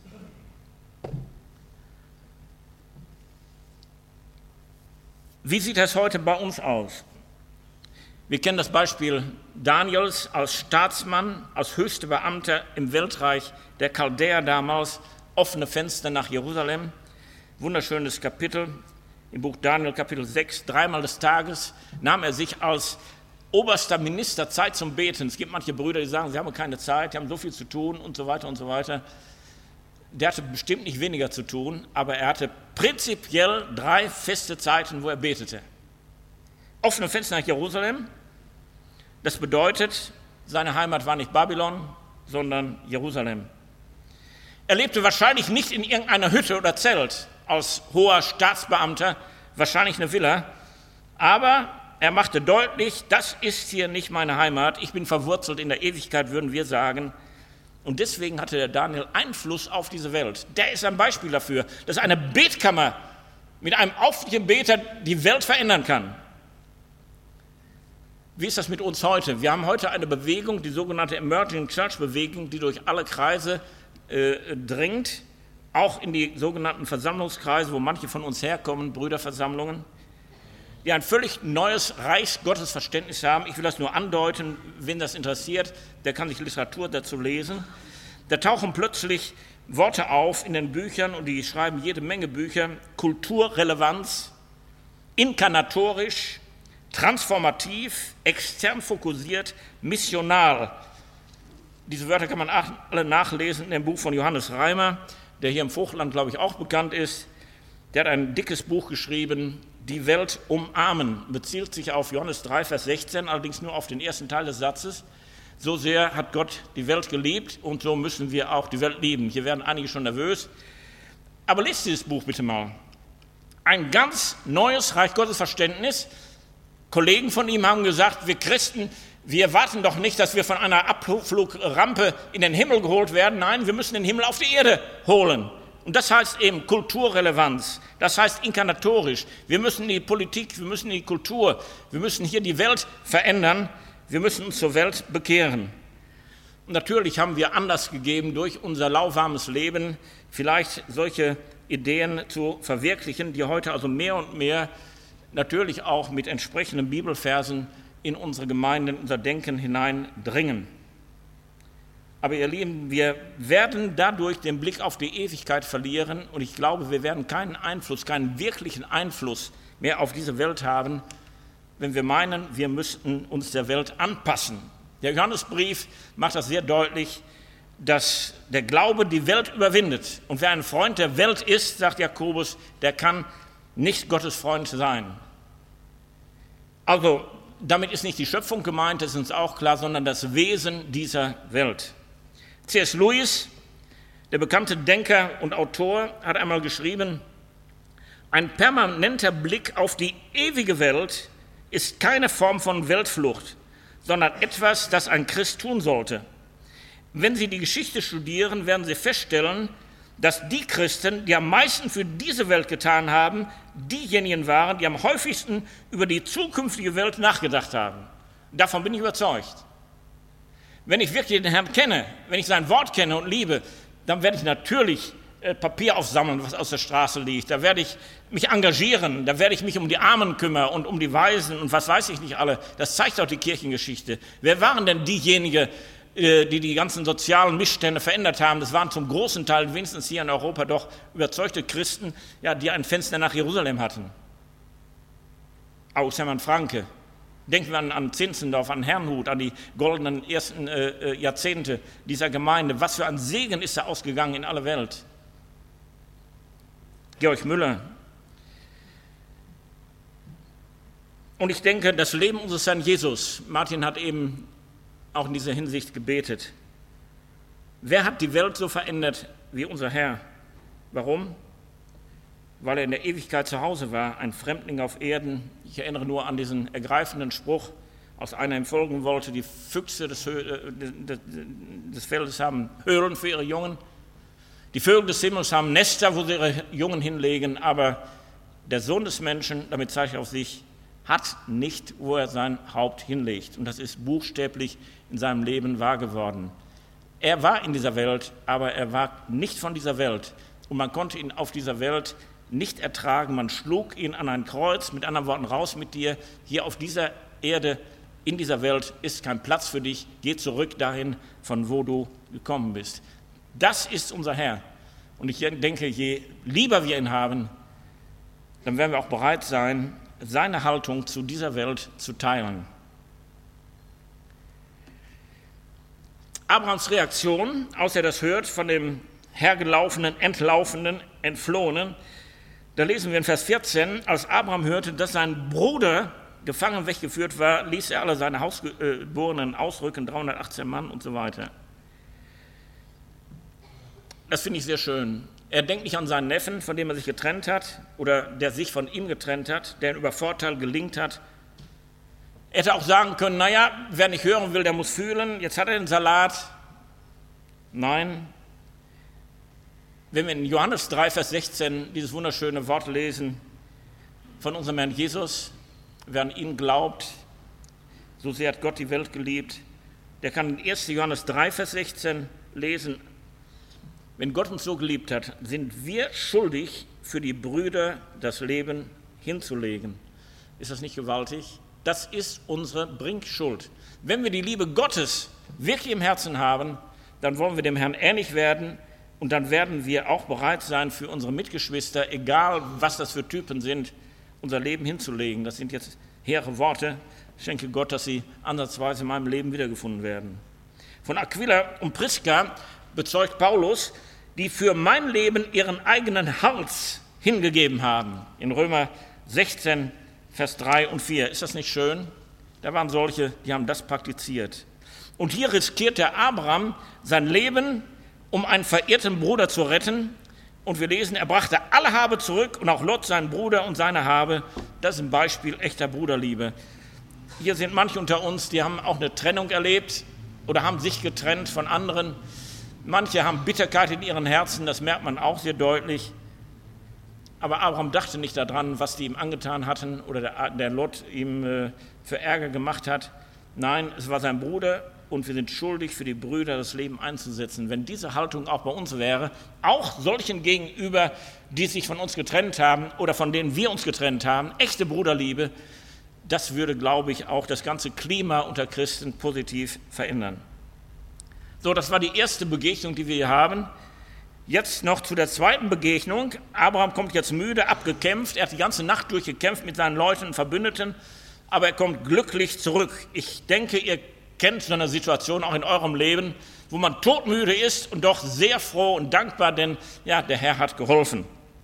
Wie sieht das heute bei uns aus? Wir kennen das Beispiel Daniels als Staatsmann, als höchster Beamter im Weltreich der Chaldäer damals, offene Fenster nach Jerusalem. Wunderschönes Kapitel im Buch Daniel, Kapitel 6. Dreimal des Tages nahm er sich als oberster Minister Zeit zum Beten. Es gibt manche Brüder, die sagen, sie haben keine Zeit, die haben so viel zu tun und so weiter und so weiter. Der hatte bestimmt nicht weniger zu tun, aber er hatte prinzipiell 3 feste Zeiten, wo er betete. Offene Fenster nach Jerusalem, das bedeutet, seine Heimat war nicht Babylon, sondern Jerusalem. Er lebte wahrscheinlich nicht in irgendeiner Hütte oder Zelt als hoher Staatsbeamter, wahrscheinlich eine Villa, aber er machte deutlich, das ist hier nicht meine Heimat, ich bin verwurzelt in der Ewigkeit, würden wir sagen. Und deswegen hatte der Daniel Einfluss auf diese Welt. Der ist ein Beispiel dafür, dass eine Betkammer mit einem aufrichtigen Beter die Welt verändern kann. Wie ist das mit uns heute? Wir haben heute eine Bewegung, die sogenannte Emerging Church Bewegung, die durch alle Kreise dringt, auch in die sogenannten Versammlungskreise, wo manche von uns herkommen, Brüderversammlungen, die ein völlig neues Reichsgottesverständnis haben. Ich will das nur andeuten, wen das interessiert, der kann sich Literatur dazu lesen. Da tauchen plötzlich Worte auf in den Büchern und die schreiben jede Menge Bücher, Kulturrelevanz, inkarnatorisch, transformativ, extern fokussiert, missionar. Diese Wörter kann man alle nachlesen in dem Buch von Johannes Reimer, der hier im Vogtland, glaube ich, auch bekannt ist. Der hat ein dickes Buch geschrieben, Die Welt umarmen, bezieht sich auf Johannes 3, Vers 16, allerdings nur auf den ersten Teil des Satzes. So sehr hat Gott die Welt geliebt und so müssen wir auch die Welt lieben. Hier werden einige schon nervös. Aber lest dieses Buch bitte mal. Ein ganz neues Reich Gottes Verständnis. Kollegen von ihm haben gesagt, wir Christen, wir warten doch nicht, dass wir von einer Abflugrampe in den Himmel geholt werden. Nein, wir müssen den Himmel auf die Erde holen. Und das heißt eben Kulturrelevanz, das heißt inkarnatorisch. Wir müssen die Politik, wir müssen die Kultur, wir müssen hier die Welt verändern, wir müssen uns zur Welt bekehren. Und natürlich haben wir Anlass gegeben, durch unser lauwarmes Leben vielleicht solche Ideen zu verwirklichen, die heute also mehr und mehr natürlich auch mit entsprechenden Bibelversen in unsere Gemeinden, in unser Denken hineindringen. Aber ihr Lieben, wir werden dadurch den Blick auf die Ewigkeit verlieren und ich glaube, wir werden keinen wirklichen Einfluss mehr auf diese Welt haben, wenn wir meinen, wir müssten uns der Welt anpassen. Der Johannesbrief macht das sehr deutlich, dass der Glaube die Welt überwindet. Und wer ein Freund der Welt ist, sagt Jakobus, der kann nicht Gottes Freund sein. Also damit ist nicht die Schöpfung gemeint, das ist uns auch klar, sondern das Wesen dieser Welt. C.S. Lewis, der bekannte Denker und Autor, hat einmal geschrieben, ein permanenter Blick auf die ewige Welt ist keine Form von Weltflucht, sondern etwas, das ein Christ tun sollte. Wenn Sie die Geschichte studieren, werden Sie feststellen, dass die Christen, die am meisten für diese Welt getan haben, diejenigen waren, die am häufigsten über die zukünftige Welt nachgedacht haben. Davon bin ich überzeugt. Wenn ich wirklich den Herrn kenne, wenn ich sein Wort kenne und liebe, dann werde ich natürlich Papier aufsammeln, was aus der Straße liegt. Da werde ich mich engagieren, da werde ich mich um die Armen kümmern und um die Waisen und was weiß ich nicht alle. Das zeigt auch die Kirchengeschichte. Wer waren denn diejenigen, die die ganzen sozialen Missstände verändert haben? Das waren zum großen Teil, wenigstens hier in Europa, doch überzeugte Christen, ja, die ein Fenster nach Jerusalem hatten. August Hermann Franke. Denken wir an Zinzendorf, an Herrnhut, an die goldenen ersten Jahrzehnte dieser Gemeinde. Was für ein Segen ist da ausgegangen in alle Welt. Georg Müller, Und ich denke, das Leben unseres Herrn Jesus, Martin hat eben auch in dieser Hinsicht gebetet. Wer hat die Welt so verändert wie unser Herr? Warum? Weil er in der Ewigkeit zu Hause war, ein Fremdling auf Erden. Ich erinnere nur an diesen ergreifenden Spruch, als einer ihm folgen wollte: Die Füchse des Feldes haben Höhlen für ihre Jungen, die Vögel des Himmels haben Nester, wo sie ihre Jungen hinlegen, aber der Sohn des Menschen, damit zeigt er auf sich, hat nicht, wo er sein Haupt hinlegt. Und das ist buchstäblich in seinem Leben wahr geworden. Er war in dieser Welt, aber er war nicht von dieser Welt. Und man konnte ihn auf dieser Welt nicht ertragen. Man schlug ihn an ein Kreuz, mit anderen Worten: raus mit dir, hier auf dieser Erde, in dieser Welt ist kein Platz für dich, geh zurück dahin, von wo du gekommen bist. Das ist unser Herr. Und ich denke, je lieber wir ihn haben, dann werden wir auch bereit sein, seine Haltung zu dieser Welt zu teilen. Abrahams Reaktion, als er das hört, von dem hergelaufenen, entlaufenen, entflohenen, da lesen wir in Vers 14, als Abraham hörte, dass sein Bruder gefangen weggeführt war, ließ er alle seine Hausgeborenen ausrücken, 318 Mann und so weiter. Das finde ich sehr schön. Er denkt nicht an seinen Neffen, von dem er sich getrennt hat, oder der sich von ihm getrennt hat, der ihn über Vorteil gelingt hat. Er hätte auch sagen können, naja, wer nicht hören will, der muss fühlen, jetzt hat er den Salat. Nein. Wenn wir in Johannes 3, Vers 16 dieses wunderschöne Wort lesen von unserem Herrn Jesus: Wer an ihn glaubt, so sehr hat Gott die Welt geliebt, der kann in 1. Johannes 3, Vers 16 lesen: Wenn Gott uns so geliebt hat, sind wir schuldig, für die Brüder das Leben hinzulegen. Ist das nicht gewaltig? Das ist unsere Bringschuld. Wenn wir die Liebe Gottes wirklich im Herzen haben, dann wollen wir dem Herrn ähnlich werden und dann werden wir auch bereit sein, für unsere Mitgeschwister, egal was das für Typen sind, unser Leben hinzulegen. Das sind jetzt hehre Worte. Ich schenke Gott, dass sie ansatzweise in meinem Leben wiedergefunden werden. Von Aquila und Priska bezeugt Paulus, die für mein Leben ihren eigenen Hals hingegeben haben. In Römer 16, Vers 3 und 4. Ist das nicht schön? Da waren solche, die haben das praktiziert. Und hier riskiert der Abraham sein Leben, um einen verirrten Bruder zu retten. Und wir lesen, er brachte alle Habe zurück und auch Lot, seinen Bruder, und seine Habe. Das ist ein Beispiel echter Bruderliebe. Hier sind manche unter uns, die haben auch eine Trennung erlebt oder haben sich getrennt von anderen. Manche haben Bitterkeit in ihren Herzen, das merkt man auch sehr deutlich. Aber Abraham dachte nicht daran, was die ihm angetan hatten oder der Lot ihm für Ärger gemacht hat. Nein, es war sein Bruder und wir sind schuldig, für die Brüder das Leben einzusetzen. Wenn diese Haltung auch bei uns wäre, auch solchen gegenüber, die sich von uns getrennt haben oder von denen wir uns getrennt haben, echte Bruderliebe, das würde, glaube ich, auch das ganze Klima unter Christen positiv verändern. So, das war die erste Begegnung, die wir hier haben. Jetzt noch zu der zweiten Begegnung. Abraham kommt jetzt müde, abgekämpft. Er hat die ganze Nacht durchgekämpft mit seinen Leuten und Verbündeten, aber er kommt glücklich zurück. Ich denke, ihr kennt so eine Situation auch in eurem Leben, wo man todmüde ist und doch sehr froh und dankbar, denn ja, der Herr hat geholfen.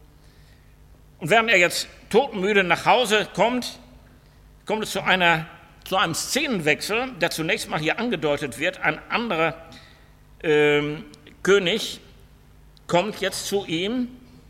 Und während er jetzt todmüde nach Hause kommt, kommt es zu einem Szenenwechsel, der zunächst mal hier angedeutet wird. Ein anderer König kommt jetzt zu ihm,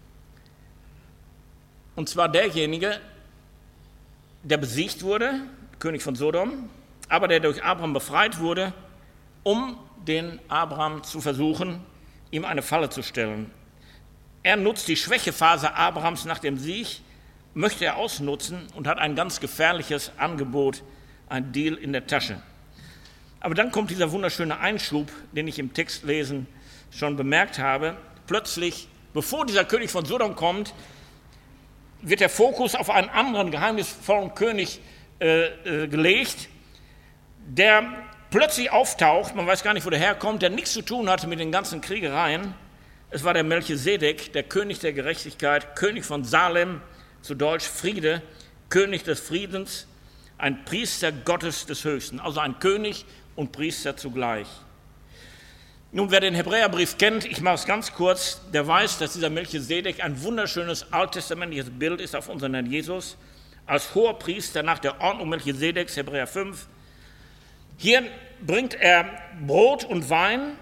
und zwar derjenige, der besiegt wurde, König von Sodom, aber der durch Abraham befreit wurde, um den Abraham zu versuchen, ihm eine Falle zu stellen. Er nutzt die Schwächephase Abrahams nach dem Sieg, möchte er ausnutzen und hat ein ganz gefährliches Angebot, ein Deal in der Tasche. Aber dann kommt dieser wunderschöne Einschub, den ich im Textlesen schon bemerkt habe. Plötzlich, bevor dieser König von Sodom kommt, wird der Fokus auf einen anderen geheimnisvollen König gelegt, der plötzlich auftaucht, man weiß gar nicht, wo der herkommt, der nichts zu tun hatte mit den ganzen Kriegereien. Es war der Melchisedek, der König der Gerechtigkeit, König von Salem, zu Deutsch Friede, König des Friedens, ein Priester Gottes des Höchsten, also ein König und Priester zugleich. Nun, wer den Hebräerbrief kennt, ich mache es ganz kurz, der weiß, dass dieser Melchisedek ein wunderschönes alttestamentliches Bild ist auf unseren Herrn Jesus, als Hoherpriester nach der Ordnung Melchisedeks, Hebräer 5. Hier bringt er Brot und Wein.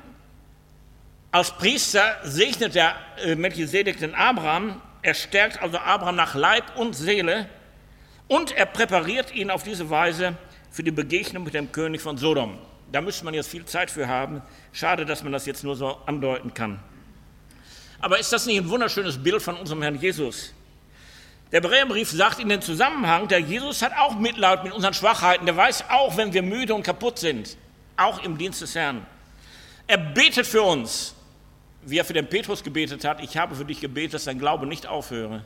Als Priester segnet der Melchisedek den Abraham. Er stärkt also Abraham nach Leib und Seele und er präpariert ihn auf diese Weise für die Begegnung mit dem König von Sodom. Da müsste man jetzt viel Zeit für haben. Schade, dass man das jetzt nur so andeuten kann. Aber ist das nicht ein wunderschönes Bild von unserem Herrn Jesus? Der Hebräerbrief sagt in dem Zusammenhang, der Jesus hat auch Mitleid mit unseren Schwachheiten. Der weiß auch, wenn wir müde und kaputt sind, auch im Dienst des Herrn. Er betet für uns, wie er für den Petrus gebetet hat. Ich habe für dich gebetet, dass dein Glaube nicht aufhöre.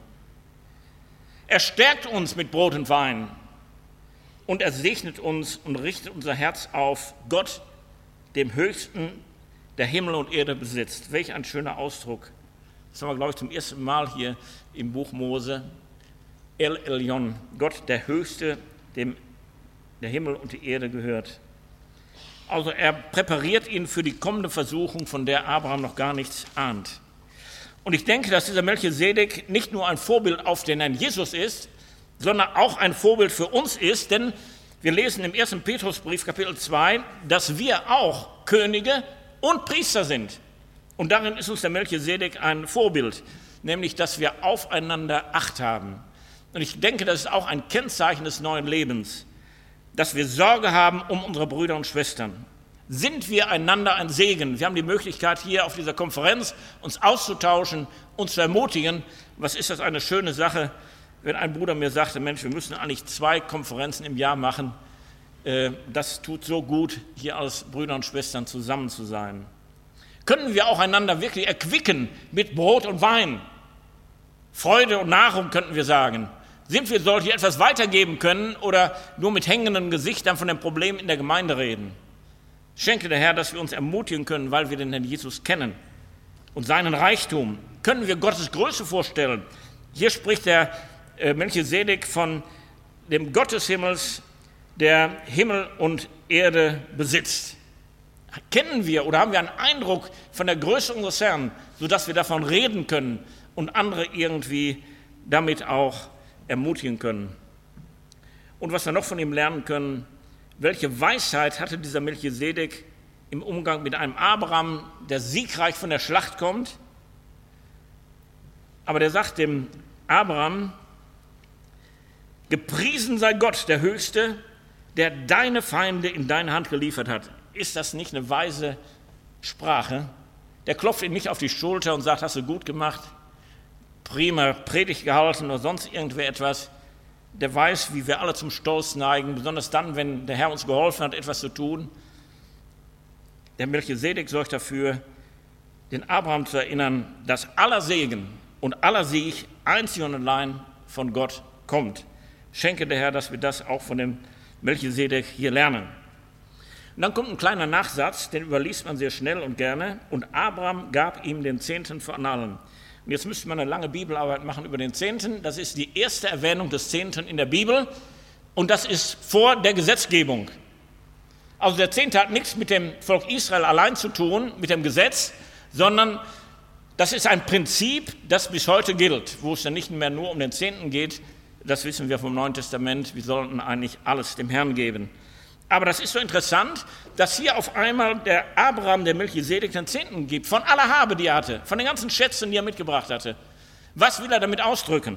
Er stärkt uns mit Brot und Wein und er segnet uns und richtet unser Herz auf Gott, dem Höchsten, der Himmel und Erde besitzt. Welch ein schöner Ausdruck. Das haben wir, glaube ich, zum ersten Mal hier im Buch Mose. El Elyon, Gott, der Höchste, dem der Himmel und die Erde gehört. Also er präpariert ihn für die kommende Versuchung, von der Abraham noch gar nichts ahnt. Und ich denke, dass dieser Melchisedek nicht nur ein Vorbild auf den Herrn Jesus ist, sondern auch ein Vorbild für uns ist, denn wir lesen im 1. Petrusbrief, Kapitel 2, dass wir auch Könige und Priester sind. Und darin ist uns der Melchisedek ein Vorbild, nämlich, dass wir aufeinander Acht haben. Und ich denke, das ist auch ein Kennzeichen des neuen Lebens, dass wir Sorge haben um unsere Brüder und Schwestern. Sind wir einander ein Segen? Wir haben die Möglichkeit, hier auf dieser Konferenz uns auszutauschen, uns zu ermutigen. Was ist das eine schöne Sache, wenn ein Bruder mir sagte, Mensch, wir müssen eigentlich 2 Konferenzen im Jahr machen. Das tut so gut, hier als Brüder und Schwestern zusammen zu sein. Können wir auch einander wirklich erquicken mit Brot und Wein? Freude und Nahrung, könnten wir sagen. Sind wir solche, die etwas weitergeben können oder nur mit hängenden Gesichtern von den Problemen in der Gemeinde reden? Schenke der Herr, dass wir uns ermutigen können, weil wir den Herrn Jesus kennen und seinen Reichtum. Können wir Gottes Größe vorstellen? Hier spricht der Melchisedek von dem Gott des Himmels, der Himmel und Erde besitzt. Kennen wir oder haben wir einen Eindruck von der Größe unseres Herrn, sodass wir davon reden können und andere irgendwie damit auch ermutigen können? Und was wir noch von ihm lernen können, welche Weisheit hatte dieser Melchisedek im Umgang mit einem Abraham, der siegreich von der Schlacht kommt? Aber der sagt dem Abraham, gepriesen sei Gott, der Höchste, der deine Feinde in deine Hand geliefert hat. Ist das nicht eine weise Sprache? Der klopft ihn nicht auf die Schulter und sagt, hast du gut gemacht, prima Predigt gehalten oder sonst irgendwer etwas. Der weiß, wie wir alle zum Stolz neigen, besonders dann, wenn der Herr uns geholfen hat, etwas zu tun. Der Melchisedek sorgt dafür, den Abraham zu erinnern, dass aller Segen und aller Sieg einzig und allein von Gott kommt. Schenke der Herr, dass wir das auch von dem Melchisedek hier lernen. Und dann kommt ein kleiner Nachsatz, den überliest man sehr schnell und gerne. Und Abraham gab ihm den Zehnten von allem. Und jetzt müsste man eine lange Bibelarbeit machen über den Zehnten. Das ist die erste Erwähnung des Zehnten in der Bibel und das ist vor der Gesetzgebung. Also der Zehnte hat nichts mit dem Volk Israel allein zu tun, mit dem Gesetz, sondern das ist ein Prinzip, das bis heute gilt, wo es dann nicht mehr nur um den Zehnten geht. Das wissen wir vom Neuen Testament. Wir sollten eigentlich alles dem Herrn geben. Aber das ist so interessant, dass hier auf einmal der Abraham, der Melchisedek, den Zehnten gibt, von aller Habe, die er hatte, von den ganzen Schätzen, die er mitgebracht hatte. Was will er damit ausdrücken?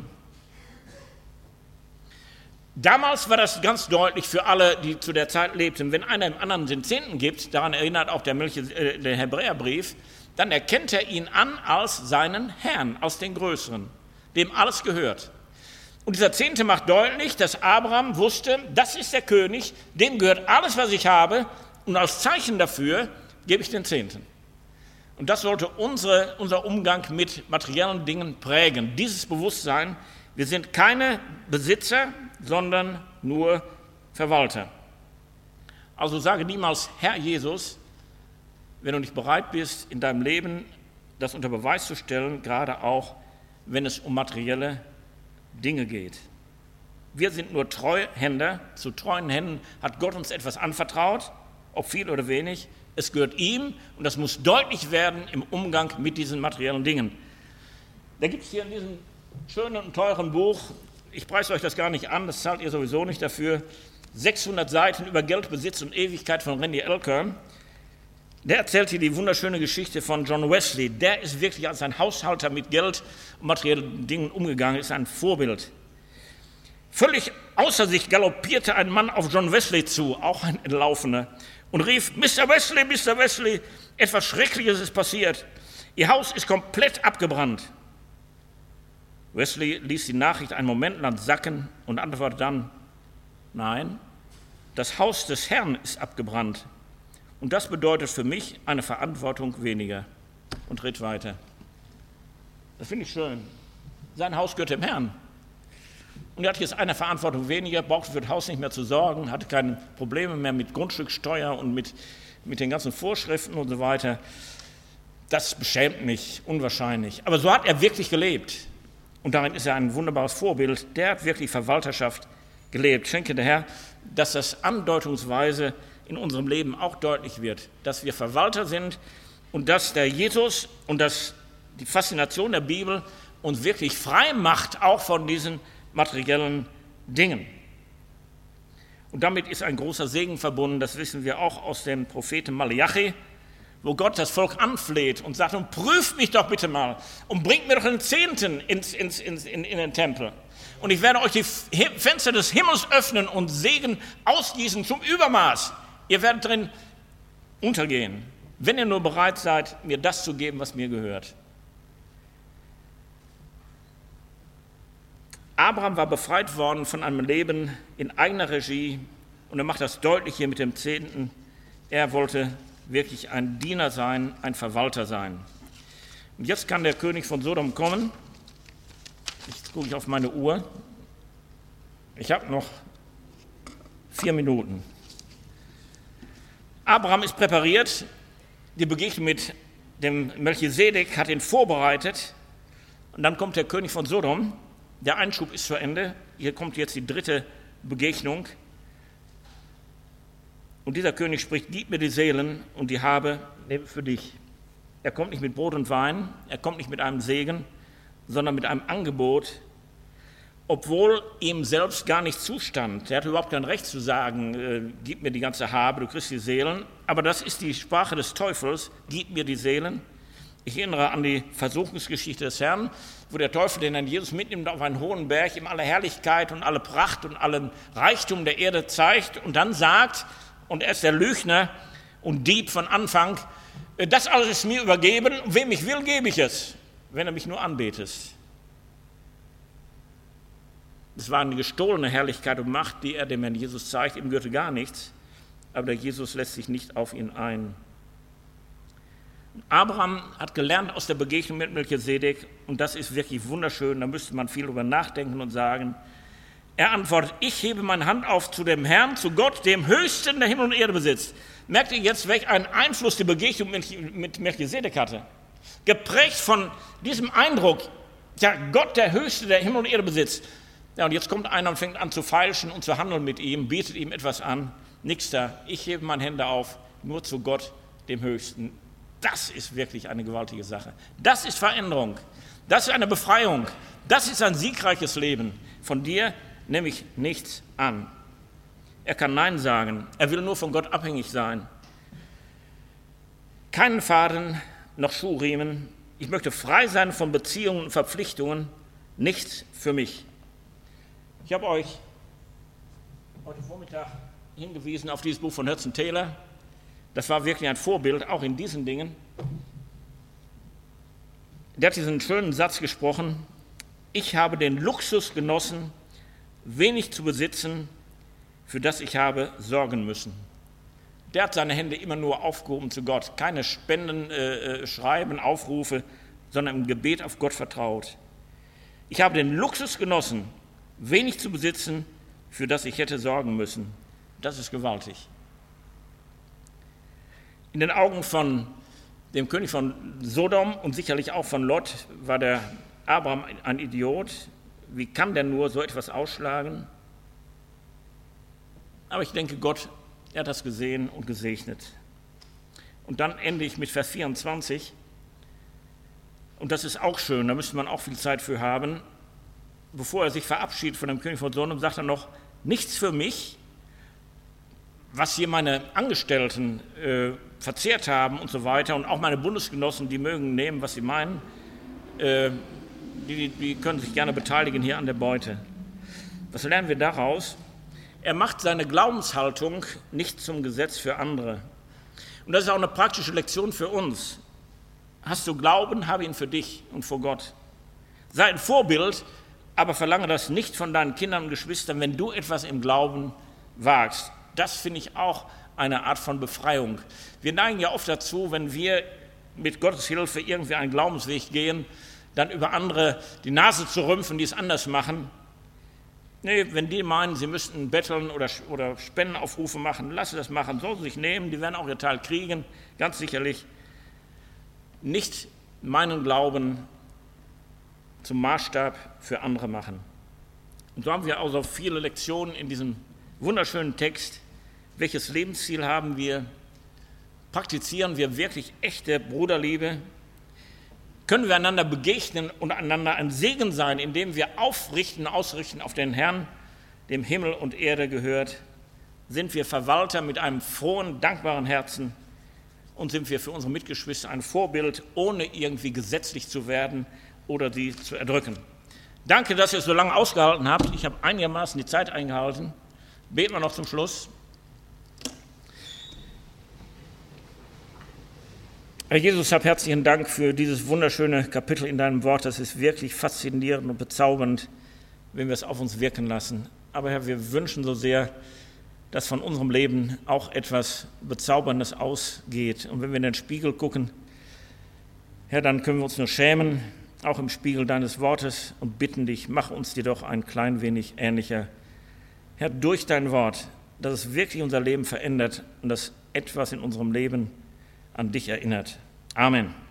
Damals war das ganz deutlich für alle, die zu der Zeit lebten. Wenn einer dem anderen den Zehnten gibt, daran erinnert auch der Hebräerbrief, dann erkennt er ihn an als seinen Herrn, als den Größeren, dem alles gehört. Und dieser Zehnte macht deutlich, dass Abraham wusste, das ist der König, dem gehört alles, was ich habe, und als Zeichen dafür gebe ich den Zehnten. Und das sollte unser Umgang mit materiellen Dingen prägen. Dieses Bewusstsein, wir sind keine Besitzer, sondern nur Verwalter. Also sage niemals, Herr Jesus, wenn du nicht bereit bist, in deinem Leben das unter Beweis zu stellen, gerade auch, wenn es um materielle Dinge geht. Wir sind nur Treuhänder. Zu treuen Händen hat Gott uns etwas anvertraut, ob viel oder wenig. Es gehört ihm und das muss deutlich werden im Umgang mit diesen materiellen Dingen. Da gibt es hier in diesem schönen und teuren Buch ich preise euch das gar nicht an, das zahlt ihr sowieso nicht dafür. 600 Seiten über Geld, Besitz und Ewigkeit von Randy Alcorn. Der erzählt hier die wunderschöne Geschichte von John Wesley. Der ist wirklich als ein Haushalter mit Geld und materiellen Dingen umgegangen, ist ein Vorbild. Völlig außer sich galoppierte ein Mann auf John Wesley zu, auch ein Entlaufener, und rief: Mr. Wesley, etwas Schreckliches ist passiert. Ihr Haus ist komplett abgebrannt. Wesley ließ die Nachricht einen Moment lang sacken und antwortete dann: Nein, das Haus des Herrn ist abgebrannt. Und das bedeutet für mich eine Verantwortung weniger. Und ritt weiter. Das finde ich schön. Sein Haus gehört dem Herrn. Und er hat jetzt eine Verantwortung weniger, brauchte für das Haus nicht mehr zu sorgen, hatte keine Probleme mehr mit Grundstücksteuer und mit den ganzen Vorschriften und so weiter. Das beschämt mich unwahrscheinlich. Aber so hat er wirklich gelebt. Und darin ist er ein wunderbares Vorbild. Der hat wirklich Verwalterschaft gelebt. Schenke der Herr, dass das andeutungsweise in unserem Leben auch deutlich wird, dass wir Verwalter sind und dass der Jesus und dass die Faszination der Bibel uns wirklich frei macht, auch von diesen materiellen Dingen. Und damit ist ein großer Segen verbunden, das wissen wir auch aus dem Propheten Malachi, wo Gott das Volk anfleht und sagt: und prüft mich doch bitte mal und bringt mir doch den Zehnten in den Tempel. Und ich werde euch die Fenster des Himmels öffnen und Segen ausgießen zum Übermaß. Ihr werdet drin untergehen, wenn ihr nur bereit seid, mir das zu geben, was mir gehört. Abraham war befreit worden von einem Leben in eigener Regie und er macht das deutlich hier mit dem Zehnten. Er wollte wirklich ein Diener sein, ein Verwalter sein. Und jetzt kann der König von Sodom kommen. Jetzt gucke ich auf meine Uhr. Ich habe noch 4 Minuten. Abraham ist präpariert. Die Begegnung mit dem Melchisedek hat ihn vorbereitet. Und dann kommt der König von Sodom. Der Einschub ist zu Ende. Hier kommt jetzt die 3. Begegnung. Und dieser König spricht: Gib mir die Seelen und die Habe nehme für dich. Er kommt nicht mit Brot und Wein, er kommt nicht mit einem Segen, sondern mit einem Angebot, obwohl ihm selbst gar nicht zustand. Er hat überhaupt kein Recht zu sagen: Gib mir die ganze Habe, du kriegst die Seelen. Aber das ist die Sprache des Teufels: Gib mir die Seelen. Ich erinnere an die Versuchungsgeschichte des Herrn, wo der Teufel den Herrn Jesus mitnimmt auf einen hohen Berg, ihm alle Herrlichkeit und alle Pracht und allen Reichtum der Erde zeigt und dann sagt, und er ist der Lügner und Dieb von Anfang: Das alles ist mir übergeben, und wem ich will, gebe ich es, wenn er mich nur anbetet. Es war eine gestohlene Herrlichkeit und Macht, die er dem Herrn Jesus zeigt. Ihm gehörte gar nichts, aber der Jesus lässt sich nicht auf ihn ein. Abraham hat gelernt aus der Begegnung mit Melchisedek, und das ist wirklich wunderschön, da müsste man viel drüber nachdenken und sagen. Er antwortet: Ich hebe meine Hand auf zu dem Herrn, zu Gott, dem Höchsten, der Himmel und Erde besitzt. Merkt ihr jetzt, welch einen Einfluss die Begegnung mit Melchisedek hatte? Geprägt von diesem Eindruck: Ja, Gott, der Höchste, der Himmel und Erde besitzt. Ja, und jetzt kommt einer und fängt an zu feilschen und zu handeln mit ihm, bietet ihm etwas an. Nix da, ich hebe meine Hände auf, nur zu Gott, dem Höchsten. Das ist wirklich eine gewaltige Sache. Das ist Veränderung. Das ist eine Befreiung. Das ist ein siegreiches Leben. Von dir nehme ich nichts an. Er kann Nein sagen. Er will nur von Gott abhängig sein. Keinen Faden noch Schuhriemen. Ich möchte frei sein von Beziehungen und Verpflichtungen. Nichts für mich. Ich habe euch heute Vormittag hingewiesen auf dieses Buch von Hudson Taylor. Das war wirklich ein Vorbild, auch in diesen Dingen. Der hat diesen schönen Satz gesprochen: Ich habe den Luxus genossen, wenig zu besitzen, für das ich habe sorgen müssen. Der hat seine Hände immer nur aufgehoben zu Gott. Keine Spenden, Schreiben, Aufrufe, sondern im Gebet auf Gott vertraut. Ich habe den Luxus genossen, wenig zu besitzen, für das ich hätte sorgen müssen. Das ist gewaltig. In den Augen von dem König von Sodom und sicherlich auch von Lot war der Abraham ein Idiot. Wie kann der nur so etwas ausschlagen? Aber ich denke, Gott, er hat das gesehen und gesegnet. Und dann ende ich mit Vers 24. Und das ist auch schön, da müsste man auch viel Zeit für haben. bevor er sich verabschiedet von dem König von Sodom, sagt er noch, nichts für mich, was hier meine Angestellten verzehrt haben und so weiter und auch meine Bundesgenossen, die mögen nehmen, was sie meinen, die können sich gerne beteiligen hier an der Beute. Was lernen wir daraus? Er macht seine Glaubenshaltung nicht zum Gesetz für andere. Und das ist auch eine praktische Lektion für uns. Hast du Glauben, habe ihn für dich und vor Gott. Sei ein Vorbild, aber verlange das nicht von deinen Kindern und Geschwistern, wenn du etwas im Glauben wagst. Das finde ich auch eine Art von Befreiung. Wir neigen ja oft dazu, wenn wir mit Gottes Hilfe irgendwie einen Glaubensweg gehen, dann über andere die Nase zu rümpfen, die es anders machen. Nee, wenn die meinen, sie müssten betteln oder Spendenaufrufe machen, lass sie das machen, sollen sie sich nehmen, die werden auch ihr Teil kriegen, ganz sicherlich. Nicht meinen Glauben zum Maßstab für andere machen. Und so haben wir also viele Lektionen in diesem wunderschönen Text. Welches Lebensziel haben wir? Praktizieren wir wirklich echte Bruderliebe? Können wir einander begegnen und einander ein Segen sein, indem wir ausrichten auf den Herrn, dem Himmel und Erde gehört? Sind wir Verwalter mit einem frohen, dankbaren Herzen? Und sind wir für unsere Mitgeschwister ein Vorbild, ohne irgendwie gesetzlich zu werden oder sie zu erdrücken? Danke, dass ihr es so lange ausgehalten habt. Ich habe einigermaßen die Zeit eingehalten. Beten wir noch zum Schluss. Herr Jesus, hab herzlichen Dank für dieses wunderschöne Kapitel in deinem Wort. Das ist wirklich faszinierend und bezaubernd, wenn wir es auf uns wirken lassen. Aber Herr, wir wünschen so sehr, dass von unserem Leben auch etwas Bezauberndes ausgeht. Und wenn wir in den Spiegel gucken, Herr, dann können wir uns nur schämen, auch im Spiegel deines Wortes, und bitten dich, mach uns dir doch ein klein wenig ähnlicher. Herr, durch dein Wort, dass es wirklich unser Leben verändert und dass etwas in unserem Leben an dich erinnert. Amen.